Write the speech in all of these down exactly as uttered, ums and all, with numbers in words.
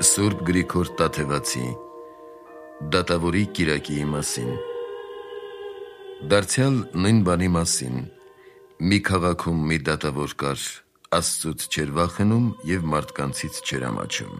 Սուրբ Գրիգոր Տաթևացի Դատավորի կիրակիի մասին։ Դարձյալ նույն բանի մասին մի քաղաքում մի դատավոր կար, Աստծուց չէր վախենում և մարդկանցից չէր ամաչում։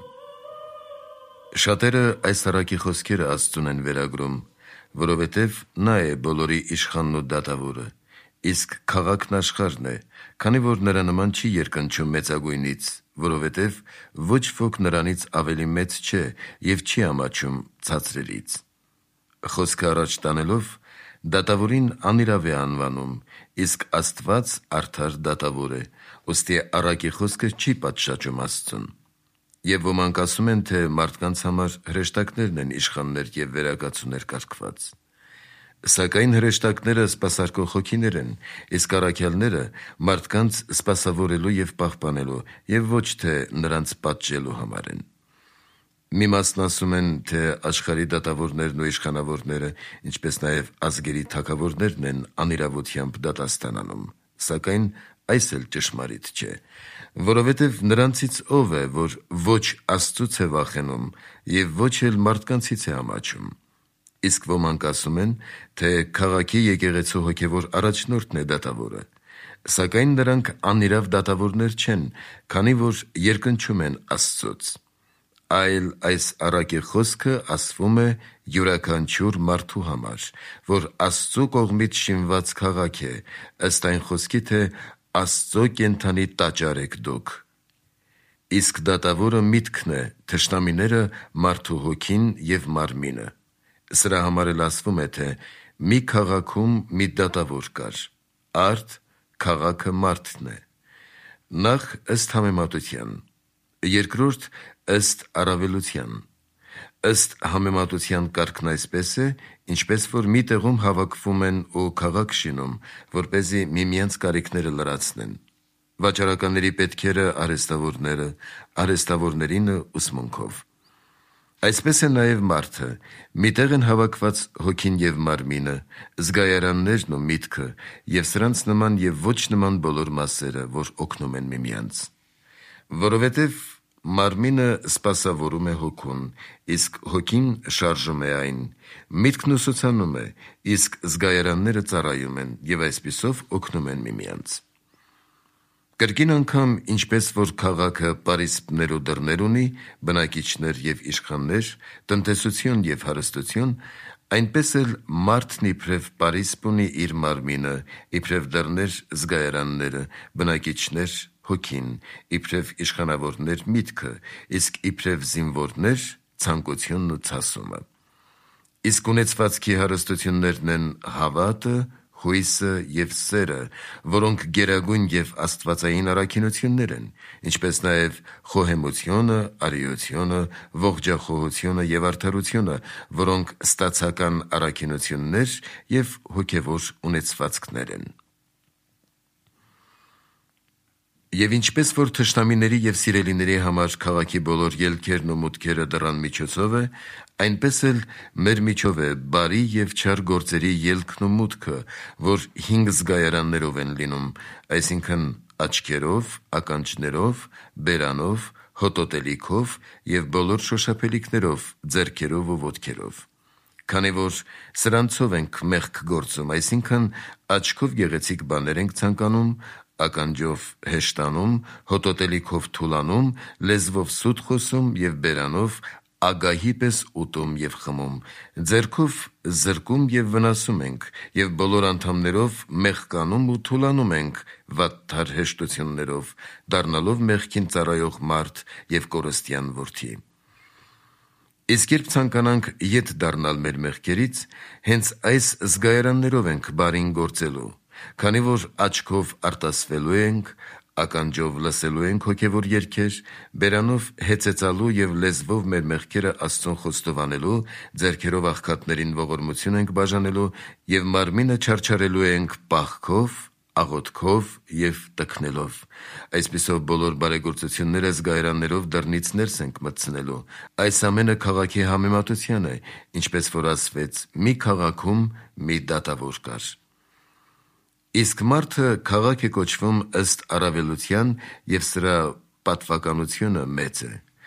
Շատերը այս առակի խոսքերը Աստծուն են վերագրում, որովհետև նա է բոլորի իշխանն ու դատավորը, իսկ քաղաքն աշխարհն է, քանի որ նրա նման չի երկնչում մեծագույնից, որովհետև ոչ ոք նրանից ավելի մեծ չէ և չի ամաչում ցածրերից։ Խոսքը առաջ տանելով, դատավորին անիրավ է անվանում, իսկ Աստված արդար դատավոր է, ուստի առակի խոսքը չի պատշաճում Աստծուն։ Եվ ոմանք ասում են, թե մարդկանց համար հրեշտակներն են իշխաններ և վերակացուներ կարգված։ Սակայն հրեշտակները սպասարկող հոգիներ են, իսկ առաքյալները մարդկանց սպասավորելու և պահպանելու և ոչ թե նրանց պատժելու համար են։ Մի մասն ասում են, թե աշխարհի դատավորներն ու իշխանավորները, ինչպես նաև ազգերի թագավորներն են անիրավությամբ դատաստան անում, սակայն այս էլ ճշմարիտ չէ, որովհետև նրանցից ով է, որ ոչ Աստծուց է վախենում և ոչ էլ մարդկանցից է ամաչում։ Իսկ ոմանք ասում են, թե քաղաքի եկեղեցու հոգևոր առաջնորդն է դատավորը, սակայն նրանք անիրավ դատավորներ չեն, քանի որ երկնչում են Աստծուց։ Այլ այս առակի խոսքը ասվում է յուրաքանչյուր մարդու համար, որ Աստծու կողմից շինված քաղաք է, ըստ այն խոսքի, թե Աստծո կենդանի տաճար եք դուք։ Իսկ դատավորը միտքն է, թշնամիները մարդու հոգին և մարմինը։ Սրա համար էլ ասվում է, թե մի քաղաքում մի դատավոր կար, արդ քաղաքը մարդն է։ Նախ ըստ համեմատության, երկրորդ ըստ առավելության։ Ըստ համեմատության կարգն այսպես է, ինչպես որ մի տեղում հավաքվում են ու քաղաք շինում, որպեսզի միմյանց կարիքները լրացնեն։ Վաճառականների պետքերը արհեստավորները, արհեստավորներինը ուսմունքով։ Այսպես է նաև մարդը, մի տեղ են հավաքված հոգին և մարմինը, զգայարաններն ու միտքը, և սրանց նման և ոչ նման բոլոր մասերը, որ օգնում են միմյանց։ Որովհետև մարմինը սպասավորում է հոգուն, իսկ հոգին շարժում է այն, միտքն ուսուցանում է, իսկ զգայարանները ծառայում են և այսպիսով օգնում են միմյանց։ Կրկին անգամ, ինչպես որ քաղաքը պարիսպներ ու դռներ ունի, բնակիչներ և իշխաններ, տնտեսություն և հարստություն, այնպես էլ մարդն իբրև պարիսպ ունի իր մարմինը, իբրև դռներ զգայարանները, բնակիչներ հոգին, իբրև իշխանավորներ միտքը, իսկ իբրև զինվորներ ցանկությունն ու ցասումը։ Իսկ ունեցվածքի հարստություններն են հավատը, հույսը և սերը, որոնք գերագույն և աստվածային առաքինություններ են, ինչպես նաև խոհեմությունը, արիությունը, ողջախոհությունը և արդարությունը, որոնք ստացական առաքինություններ և հոգևոր ունեցվածքներ են։ Եվ ինչպես որ թշնամիների և սիրելիների համար քաղաքի բոլոր ելքերն ու մուտքերը դռան միջոցով է, այնպես էլ մեր միջով է բարի և չար գործերի ելքն ու մուտքը, որ հինգ զգայարաններով են լինում, այսինքն աչքերով, ականջներով, բերանով, հոտոտելիքով և բոլոր շոշափելիքներով, ձեռքերով ու ոտքերով։ Քանի որ սրանցով ենք մեղք գործում, այսինքն աչքով գեղեցիկ բաներ ենք ցանկանում, ականջով հեշտանում, հոտոտելիքով թուլանում, լեզվով սուտ խոսում և բերանով ագահի պես ուտում և խմում, ձեռքով զրկում և վնասում ենք և բոլոր անդամներով մեղկանում ու թուլանում ենք վատթար հեշտություններով, դառնալով մեղքին ծառայող մարդ և կորստյան որդի։ Իսկ երբ ցանկանանք ետ դառնալ մեր մեղքերից, հենց այս զգայարաններով ենք բարին գործելու, քանի որ աչքով արտասվելու ենք, ականջով լսելու ենք հոգևոր երգեր, բերանով հեծեծալու և լեզվով մեր մեղքերը Աստծուն խոստովանելու, ձեռքերով աղքատներին ողորմություն ենք բաժանելու և մարմինը չարչարելու ենք պահքով, աղոթքով և տքնելով։ Այսպիսով բոլոր բարեգործությունները զգայարաններով դռնից ներս ենք մտցնելու։ Այս ամենը քաղաքի համեմատության է, ինչպես որ ասվեց. մի քաղաքում մի դատավոր կար։ Իսկ մարդը քաղաք է կոչվում ըստ առավելության և սրա պատվականությունը մեծ է։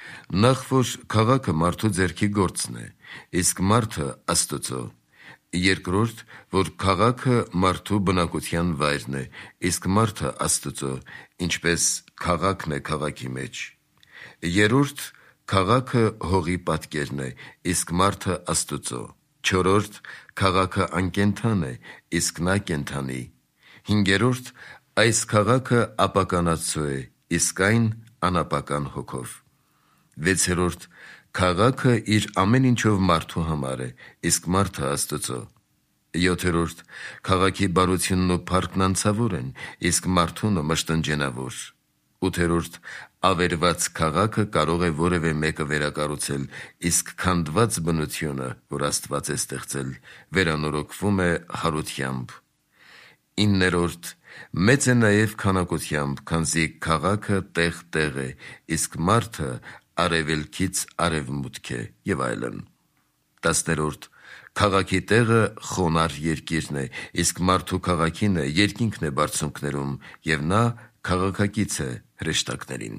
Նախ որ քաղաքը մարդու ձեռքի գործն է, իսկ մարդը Աստծո։ Երկրորդ, որ քաղաքը մարդու բնակության վայրն է, իսկ մարդը Աստծո, ինչպես քաղաքն է քաղաքի մեջ։ Երրորդ, քաղաքը հողի պատկերն է, իսկ մարդը Աստծո։ Չորրորդ, քաղաքը անկենդան է, իսկ նա կենդանի։ Հինգերորդ, այս քաղաքը ապականացու է, իսկ այն անապական հոգով։ Վեցերորդ, քաղաքը իր ամեն ինչով մարդու համար է, իսկ մարդը Աստծո։ Յոթերորդ, քաղաքի բարությունն ու փառքն անցավոր են, իսկ մարդունը մշտնջենավոր։ Ութերորդ, ավերված քաղաքը կարող է որևէ մեկը վերակառուցել, իսկ քանդված բնությունը, որ Աստված է ստեղծել, վերանորոգվում է հարությամբ։ Իններորդ, մեծ է նաև քանակությամբ, քանզի քաղաքը տեղ-տեղ է, իսկ մարդը արևելքից արևմուտք է, եւ այլն։ Տասներորդ, քաղաքի տեղը խոնար երկիրն է, իսկ մարդու քաղաքինը երկինքն է բարձունքներում, եւ նա քաղաքակից է հրեշտակներին։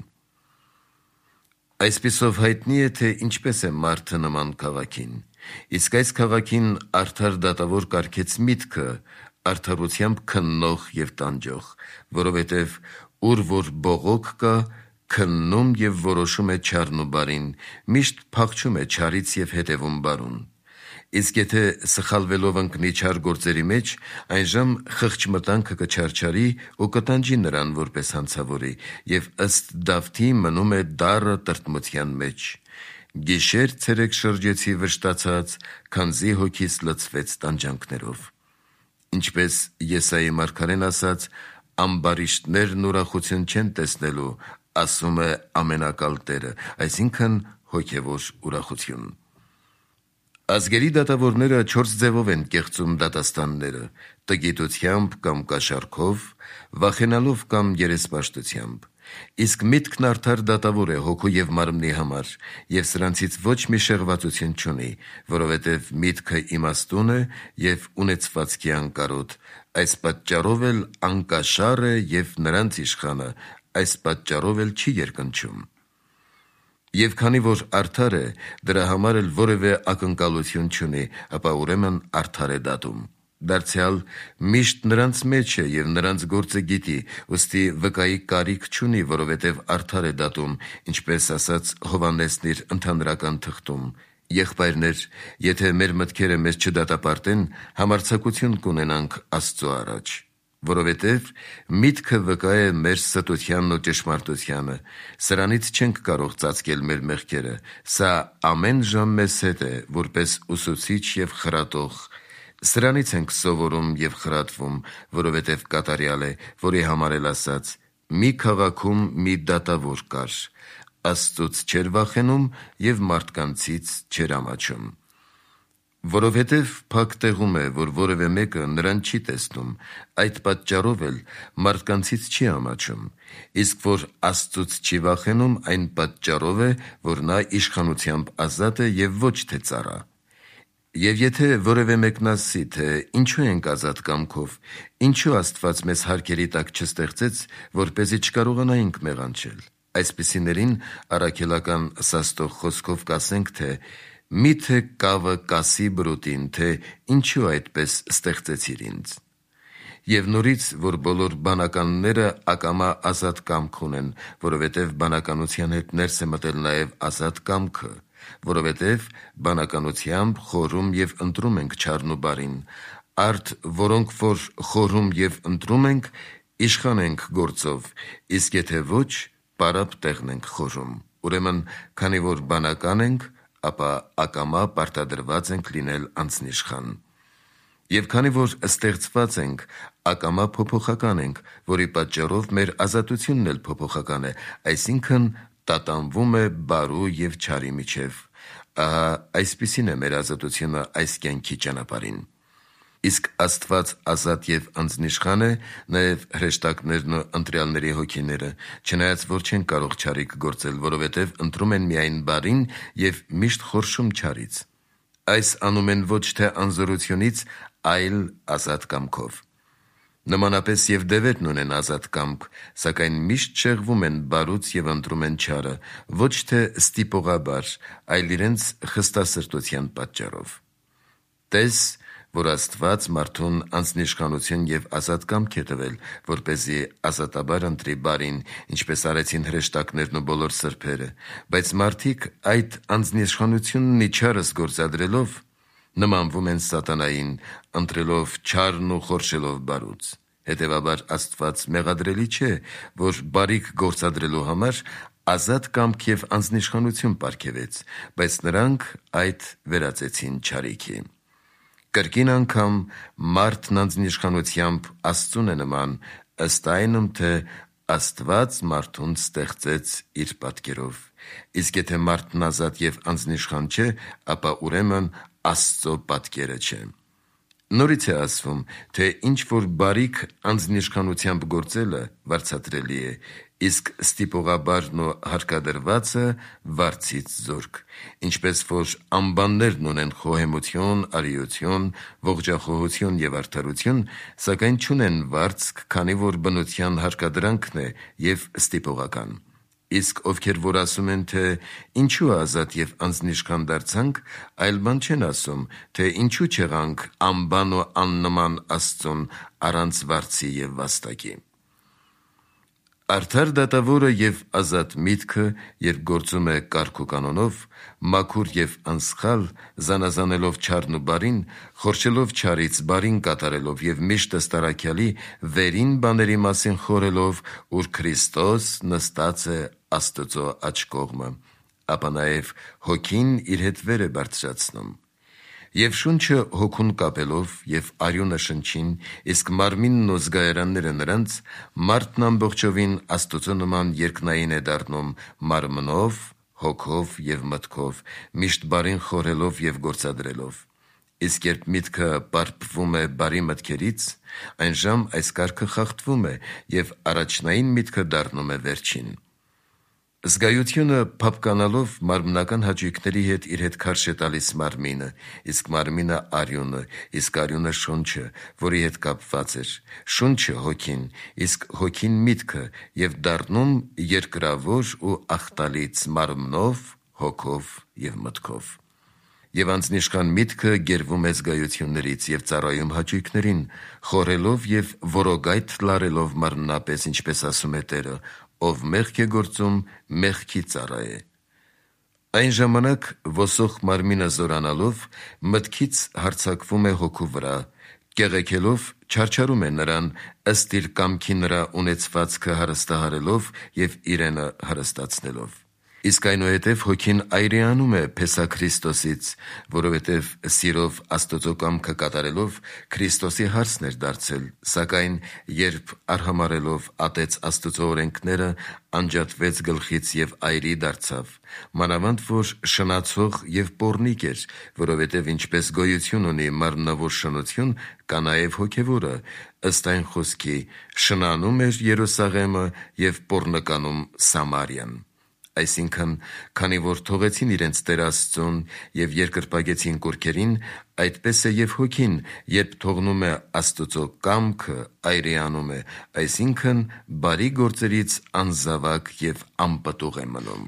Այսպիսով հայտնի է, թե ինչպես է մարդը նման քաղաքին, իսկ այս քաղաքին արդար դատավոր կարգեց միտքը, արդարությամբ քննող եւ տանջող, որովհետեւ ուր որ բողոք կա, քննում եւ որոշում է չարն ու բարին, միշտ փախչում է չարից եւ հետևում բարուն։ Իսկ եթե սխալվելով ընկնի չար գործերի մեջ, այնժամ խղճ մտանքը կչարչարի ու կտանջի նրան որպես հանցավորի, եւ ըստ Դավթի մնում է դառը տրտմության մեջ։ Գիշեր ցերեկ շրջեցի վշտացած, քանզի հոգիս լցվեց տանջանքներով։ Ինչպես Եսայի մարգարեն ասաց, ամբարիշտներն ուրախություն չեն տեսնելու, ասում է ամենակալ Տերը, այսինքն հոգևոր ուրախություն։ Ազգերի դատավորները չորս ձևով են կեղծում դատաստանները՝ տգիտությամբ կամ կաշառքով, վախենալով կամ երեսպաշտությամբ։ Իսկ միտքն արդար դատավոր է հոգու եւ մարմնի համար, եւ սրանցից ոչ մի շեղվածություն չունի, որովհետեւ միտքը իմաստուն է եւ ունեցվածքի անկարոտ, այս պատճառով էլ անկաշառ է եւ նրանց իշխանը, այս պատճառով էլ չի երկնչում։ Եվ քանի որ արդար է, դրա համար էլ որևէ ակնկալություն չունի, ապա ուրեմն արդար է դատում։ Դարձյալ միշտ նրանց մեջ է եւ նրանց գործը գիտի, ուստի վկայի կարիք չունի, որովհետեւ արդար է դատում, ինչպես ասաց Հովհաննեսն իր ընդհանրական թղթում. Եղբայրներ, եթե մեր մտքերը մեզ չդատապարտեն, համարձակություն կունենանք Աստծո առաջ, որովհետև միտքը վկա է մեր ստությանն ու ճշմարտությանը, սրանից չենք կարող ծածկել մեր մեղքերը, սա ամեն ժամ մեզ հետ է, որպես ուսուցիչ եւ խրատող, սրանից ենք սովորում եւ խրատվում, որովհետև կատարյալ է, որի համար էլ ասաց. մի քաղաքում մի դատավոր կար, Աստծուց չեր վախենում եւ մարդկանցից չեր ամաչում։ Որովհետև փակ տեղում է, որ որևէ մեկը նրան չի տեսնում, այդ պատճառով էլ մարդկանցից չի ամաչում, իսկ որ Աստծուց չի վախենում, այն պատճառով է, որ նա իշխանությամբ ազատ է եւ ոչ թե ծառա։ Եվ եթե որևէ մեկն ասի, թե ինչու ենք ազատ կամքով, ինչու Աստված մեզ հարկերի տակ չստեղծեց, որպեսզի չկարողանայինք մեղանչել, այսպիսիներին առաքելական սաստող խոսքով կասենք, թե միթե կավը կասի բրուտին, թե ինչու այդպես ստեղծեցիր ինձ։ Եվ նորից, որ բոլոր բանականները ակամա ազատ կամք ունեն, որովհետև բանականության հետ ներս է մտել նաև ազատ կամքը, որովհետև բանականությամբ խորում և ընտրում ենք չարն ու բարին, արդ որոնք որ խորում և ընտրում ենք, իշխանենք գործով, իսկ եթե ոչ, պարապ տեղն ենք խորում։ Ուրեմն, քանի որ բանական ենք, ապա ակամա պարտադրված ենք լինել անձնիշխան։ Եվ քանի որ ստեղծված ենք, ակամա փոփոխական ենք, որի պատճառով մեր ազատությունն էլ փոփոխական է, այսինքն տատանվում է բարու և չարի միջև։ Ահա այսպիսին է մեր ազատությունը այս կյանքի ճանապարհին։ Իսկ Աստված ազատ և անձնիշխան է, նաև հրեշտակներն ու ընտրյալների հոգիները, չնայած որ չեն կարող չարիք գործել, որովհետև ընտրում են միայն բարին և միշտ խորշում չարից։ Այս անում են ոչ թե անզորությունից, այլ ազատ կամքով։ Նմանապես եւ դևերն ունեն ազատ կամք, սակայն միշտ շեղվում են բարուց եւ ընտրում են չարը, ոչ թե ստիպողաբար, այլ իրենց խստասրտության պատճառով։ Տես, որ Աստված մարդուն անձնիշխանություն եւ ազատ կամք է տվել, որպեսզի ազատաբար ընտրի բարին, ինչպես արեցին հրեշտակներն ու բոլոր սրբերը, բայց մարդիկ այդ անձնիշխանությունն իչարս գործադրելով նմանվում են սատանային, ընտրելով չարն ու խորշելով բարուց։ Հետևաբար Աստված մեղադրելի չէ, որ բարիք գործադրելու համար ազատ կամք եւ անձնիշխանություն պարգևեց, բայց նրանք այդ վերածեցին չարիքի։ Կրկին անգամ մարդն անձնիշխանությամբ Աստծուն է նման, ըստ այնմ, թե Աստված մարդուն ստեղծեց իր պատկերով։ Իսկ եթե մարդն ազատ եւ անձնիշխան չէ, ապա ուրեմն Աստծո պատկերը չէ։ Նորից է ասվում, թե ինչ որ բարիք անձնիշխանությամբ գործելը վարձատրելի է, իսկ ստիպողաբարն ու հարկադրվածը վարձից զորք, ինչպես որ անբաններն ունեն խոհեմություն, արիություն, ողջախոհություն եւ արդարություն, սակայն չունեն վարձք, քանի որ բնության հարկադրանքն է եւ ստիպողական։ Իսկ ովքեր որ ասում են, թե ինչու ազատ եւ անձնիշխան դարձանք, այլ բան չեն ասում, թե ինչու չեղանք անբան ու աննման Աստծուն առանց վարձի եւ վաստակի։ Արդար դատավորը եւ ազատ միտքը, երբ գործում է կարգ ու կանոնով, մաքուր եւ անսխալ, զանազանելով չարն ու բարին, խորշելով չարից բարին կատարելով եւ միշտ ըստարակյալի վերին բաների մասին խորելով, ուր Քրիստոս նստած է Աստծո աջ կողմը, ապա նաեւ հոգին իր հետ վեր է բարձրացնում։ Եվ շունչը հոգուն կապելով եւ արյունը շնչին, իսկ մարմինն ու զգայարանները նրանց, մարդն ամբողջովին Աստծո նման երկնային է դառնում մարմնով, հոգով եւ մտքով, միշտ բարին խորելով եւ գործադրելով։ Իսկ երբ միտքը պարփվում է բարի մտքերից, այնժամ այս կարգը խախտվում է եւ առաջնային միտքը դառնում է վերջին։ Զգայությունը փափկանալով մարմնական հաճույքների հետ իր հետ քարշ է տալիս մարմինը, իսկ մարմինը արյունը, իսկ արյունը շունչը, որի հետ կապված էր, շունչը հոգին, իսկ հոգին միտքը եւ դառնում երկրավոր ու ախտալից մարմնով, հոգով եւ մտքով։ Եվ անձնիշխան միտքը գերվում է զգայություններից եւ ծառայում հաճույքներին, խորելով եւ որոգայթ լարելով մարմնապես, ինչպես ասում է Տերը, ով մեղք է գործում, մեղքի ծառա է։ Այն ժամանակ ոսող մարմինը զորանալով մտքից հարձակվում է հոգու վրա, կեղեքելով չարչարում է նրան ըստ իր կամքի նրա ունեցվածքը հարստահարելով եւ իրենը հարստացնելով։ Իսկ այնուհետև հոգին այրեանում է Փեսա Քրիստոսից, որովհետև սիրով Աստծո կամքը կատարելով Քրիստոսի հարցն էր դարձել, սակայն երբ արհամարելով ատեց Աստծո օրենքները, անջատվեց գլխից եւ այրի դարձավ, մանավանդ որ շնացող եւ պոռնիկ էր, որովհետև ինչպես գոյություն ունի մարմնավոր շնություն, կա նաեւ հոգեվորը, ըստ այն խոսքի, շնանում էր Երուսաղեմը եւ պոռնականում Սամարիան։ Այսինքն, քանի որ թողեցին իրենց Տեր Աստծուն եւ երկրպագեցին կուռքերին, այդպես է եւ հոգին, երբ թողնում է Աստծո կամքը, այրեանում է, այսինքն բարի գործերից անզավակ եւ անպտուղ է մնում։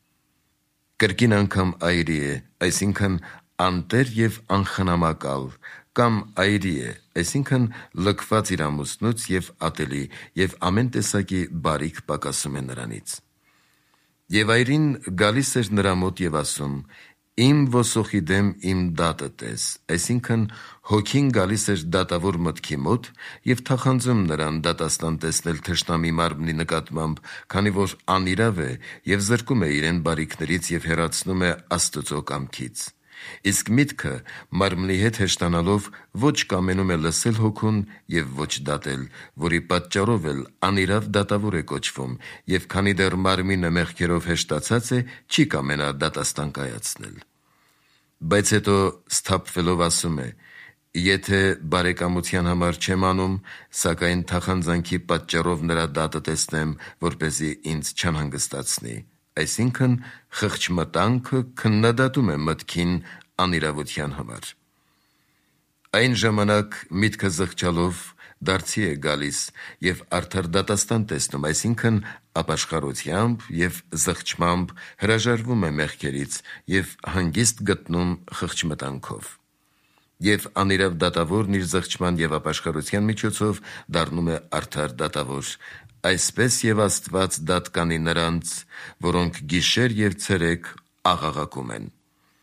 Կրկին անգամ այրի է, այսինքն անտեր եւ անխնամակալ, կամ այրի է, այսինքն լքված իր ամուսնուց եւ ատելի, եւ ամեն տեսակի բարիք պակասում է նրանից։ Եվ այրին գալիս էր նրա մոտ եւ ասում. «Իմ ոսոխի դեմ իմ դատը տես», այսինքն հոգին գալիս էր դատավոր մտքի մոտ եւ թախանձում նրան դատաստան տեսնել թշնամի մարմնի նկատմամբ, քանի որ անիրավ է եւ զրկում է իրեն բարիքներից եւ հեռացնում է Աստծո կամքից։ Իսկ միտքը մարմնի հետ հեշտանալով ոչ կամենում է լսել հոգուն եւ ոչ դատել, որի պատճառով էլ անիրավ դատավոր է կոչվում, եւ քանի դեռ մարմինը մեղքերով հեշտացած է, չի կամենա դատաստան կայացնել։ Բայց հետո սթափվելով ասում է. «Եթե բարեկամության համար չեմ անում, սակայն թախանձանքի պատճառով նրա դատը տեսնեմ, որպեսզի ինձ չանհանգստացնի», այսինքն խղճմտանքը քննադատում է մտքին անիրավության համար։ Այն ժամանակ միտքը զղջալով դարձի է գալիս և արդար դատաստան տեսնում, այսինքն ապաշխարությամբ և զղջմամբ հրաժարվում է մեղքերից և հանգիստ գտնում խղճմտանքով։ Եվ անիրավ դատավորն իր զղջման և ապաշխարության միջոցով դառնում է արդար դատավոր, այսպես և Աստված դատ կանի նրանց, որոնք գիշեր և ցերեկ աղաղակում են։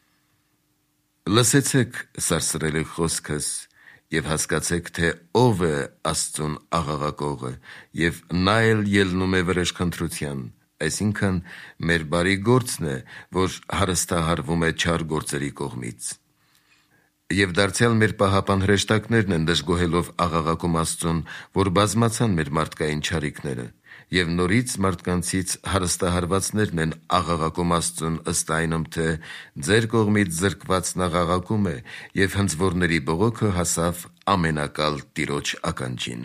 Լսեցեք սարսռելի խոսքս և հասկացեք, թե ով է Աստծուն աղաղակողը, և նա էլ ելնում է վրեժխնդրության, այսինքն մեր բարի գործն է, որ հարստահարվում է չար գործերի կողմից։ Եվ դարձյալ մեր պահապան հրեշտակներն են դժգոհելով աղաղակում Աստծուն, որ բազմացան մեր մարդկային չարիքները, և նորից մարդկանցից հարստահարվածներն են աղաղակում Աստծուն ըստ այնմ, թե ձեր կողմից զրկվածն աղաղակում է, և հնձվորների բողոքը հասավ ամենակալ Տիրոջ ականջին։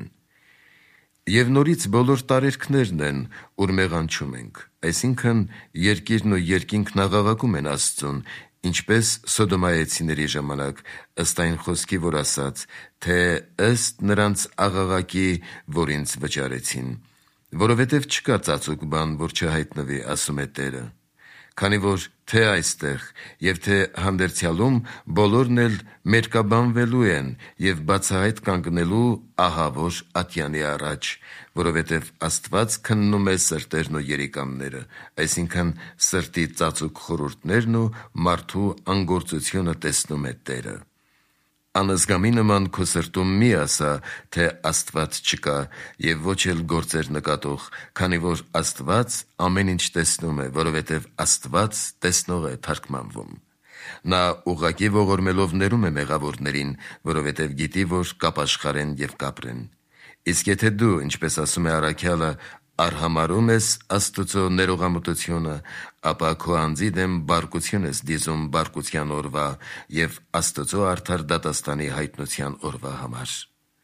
Եվ նորից բոլոր տարերքներն են, ուր մեղանչում ենք, այսինքն երկիրն ու երկինքն աղաղակում են Աստծուն, ինչպես Սոդոմայեցիների ժամանակ, ըստ այն խոսքի, որ ասաց, թե ըստ նրանց աղաղակի, որ ինձ վճարեցին, որովհետև չկա ծածուկ բան, որ չհայտնվի, ասում է Տերը, քանի որ թե այստեղ և թե հանդերձյալում բոլորն էլ մերկաբանվելու են և բացահայտ կանգնելու ահավոր ատյանի առաջ, որովհետև Աստված քննում է սրտերն ու երիկամները, այսինքն սրտի ծածուկ խորհուրդներն ու մարդու անգործությունը տեսնում է Տերը։ Անզգամի նման քո սրտում մի ասա, թե Աստված չկա, և ոչ էլ գործեր նկատող, քանի որ Աստված ամեն ինչ տեսնում է, որովհետև Աստված տեսնող է թարգմանվում։ Նա ուղղակի ողորմելով ներում է մեղավորներին, որովհետև գիտի, որ կապաշխարեն և կապրեն։ Իսկ եթե դու, ինչպես ասում է առաքյալը, արհամարհում ես Աստծո ներողամտությունը, ապա քո անձի դեմ բարկություն ես դիզում բարկության օրվա և Աստծո արդար դատաստանի հայտնության օրվա համար։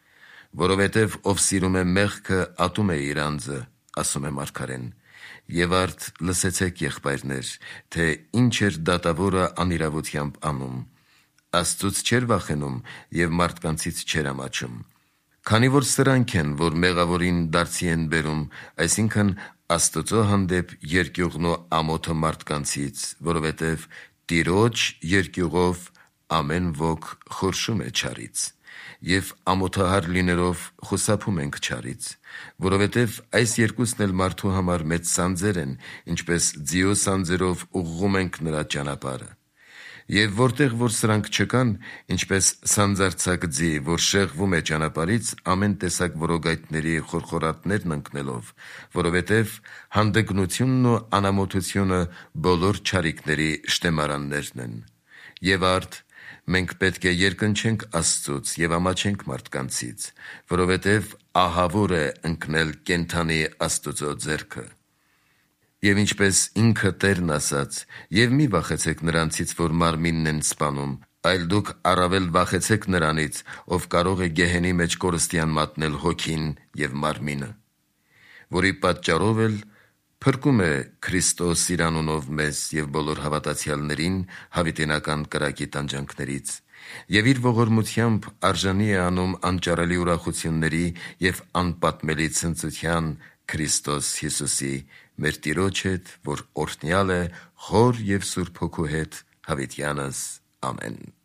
Որովհետև ով սիրում է մեղքը, ատում է իր անձը, ասում է մարգարեն։ Եվ արդ լսեցեք, եղբայրներ, թե ինչ էր դատավորը անիրավությամբ անում։ Աստծուց չէր վախենում և մարդկանցից չէր ամաչում։ Քանի որ սրանք են, որ մեղավորին դարձի են բերում, այսինքն Աստծո հանդեպ երկյուղն ու ամոթը մարդկանցից, որովհետև Տիրոջ երկյուղով ամեն ոք խորշում է չարից, և ամոթահար լինելով խուսափում ենք չարից, որովհետև այս երկուսն էլ մարդու համար մեծ սանձեր են, ինչպես ձիու սանձերով ուղղում ենք նրա ճանապարհը։ Եվ որտեղ որ սրանք չկան, ինչպես սանձարձակ ձի, որ շեղվում է ճանապարհից ամեն տեսակ որոգայթների խորխորատներն ընկնելով, որովհետև հանդգնությունն ու անամոթությունը բոլոր չարիքների շտեմարաններն են։ Եվ արդ մենք պետք է երկնչենք Աստծուց և ամաչենք մարդկանցից, որովհետև ահավոր է ընկնել կենդանի Աստծո ձեռքը։ Եվ ինչպես ինքը Տերն ասաց. «Եվ մի վախեցեք նրանցից, որ մարմինն են սպանում, այլ դուք առավել վախեցեք նրանից, ով կարող է գեհենի մեջ կորստյան մատնել հոգին և մարմինը, որի պատճառով էլ փրկում է Քրիստոս իր անունով մեզ և բոլոր հավատացյալներին հավիտենական կրակի տանջանքներից, և իր ողորմությամբ արժանի է անում անճարելի ուրախությունների և անպատմելի ցնծության Քրիստոս Հիսուսի, մեր Տիրոջ հետ, որ օրհնյալ է Հոր և Սուրբ Հոգու հետ, հավիտյանս։ Ամեն։